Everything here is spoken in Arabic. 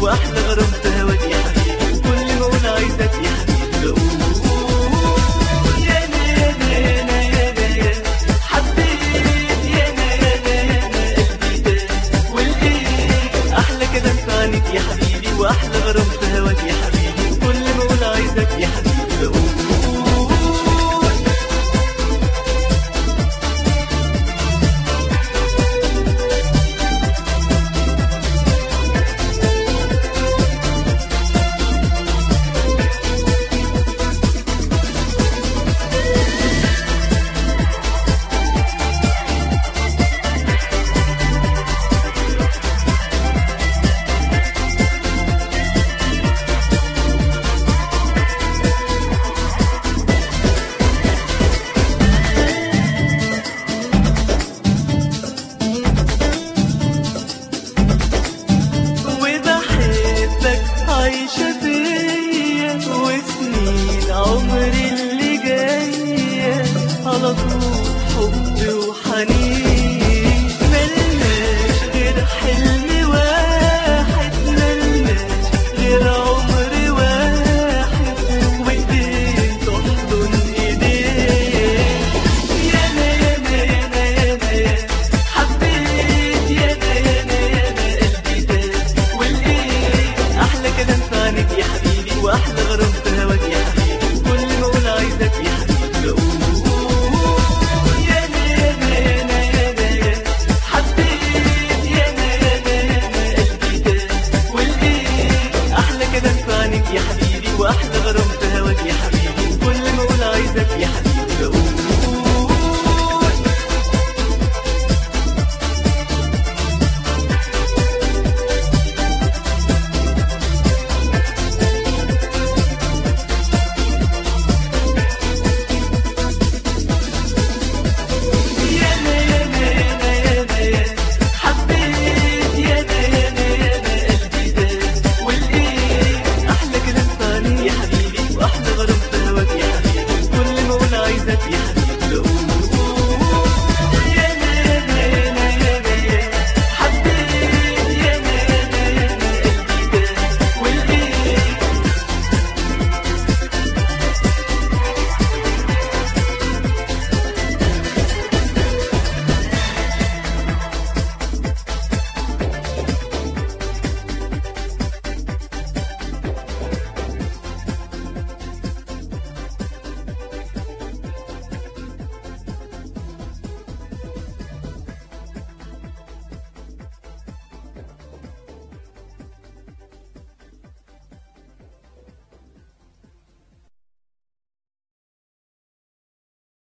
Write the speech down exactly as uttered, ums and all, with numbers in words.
واحلى غرام في هواك يا حبيبي، كل ما اقول عايزك يا حبيبي بقول يا انا يا انا يا انا يا انا يا حبيت يا انا يا انا يا انا قلبي ده والايه احلى كلام في عينيك يا حبيبي، واحلى غرام في هواك يا حبيبي، كل ما اقول عايزك يا حبيبي بقول عايشة